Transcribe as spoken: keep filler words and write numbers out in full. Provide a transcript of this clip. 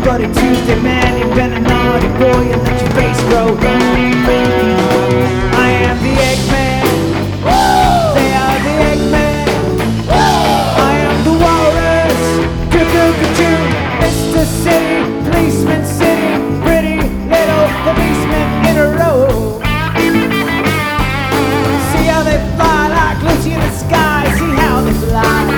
but a Tuesday man, you've been a naughty boy and let your face grow long.